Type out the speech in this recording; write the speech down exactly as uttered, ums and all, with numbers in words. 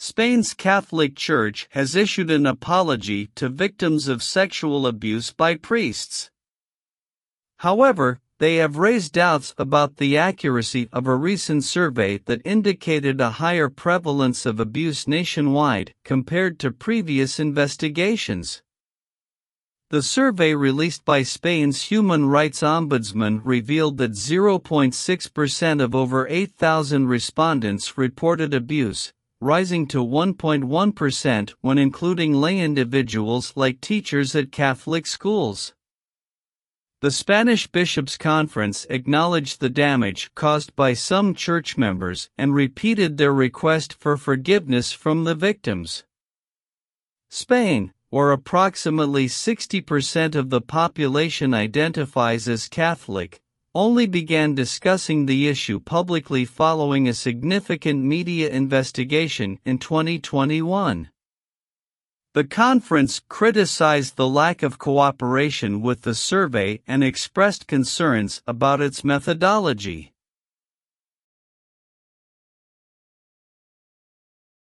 Spain's Catholic Church has issued an apology to victims of sexual abuse by priests. However, they have raised doubts about the accuracy of a recent survey that indicated a higher prevalence of abuse nationwide compared to previous investigations. The survey released by Spain's Human Rights Ombudsman revealed that zero point six percent of over eight thousand respondents reported abuse, rising to one point one percent when including lay individuals like teachers at Catholic schools. The Spanish Bishops' Conference acknowledged the damage caused by some church members and repeated their request for forgiveness from the victims. Spain, where approximately sixty percent of the population identifies as Catholic, only began discussing the issue publicly following a significant media investigation in twenty twenty-one. The conference criticized the lack of cooperation with the survey and expressed concerns about its methodology.